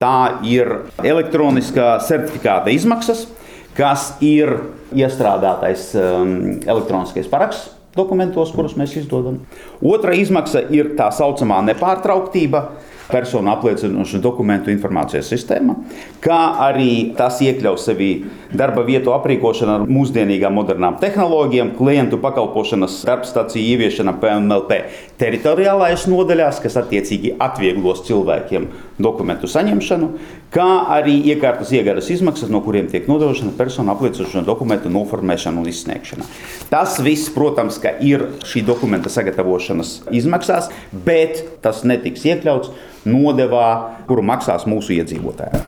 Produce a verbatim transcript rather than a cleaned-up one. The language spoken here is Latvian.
Tā ir elektroniskā certifikāta izmaksas, kas ir iestrādātais um, elektroniskais paraksts dokumentos, kurus mēs izdodam. Otra izmaksa ir tā saucamā nepārtrauktība, personu apliecinošu dokumentu informācijas sistēma, kā arī tas iekļauj sevī darba vietu aprīkošanu ar mūsdienīgām modernām tehnoloģijām, klientu pakalpošanas darbstaciju ieviešana P M L P teritoriālais nodaļās, kas attiecīgi atvieglos cilvēkiem dokumentu saņemšanu, kā arī iekārtas iegādes izmaksas, no kuriem tiek nodrošina personu apliecinošo dokumentu noformēšana un izsniegšana. Tas viss, protams, ka ir šī dokumenta sagatavošanas izmaksās, bet tas netiks iekļauts nodevā, kuru maksās mūsu iedzīvotāji.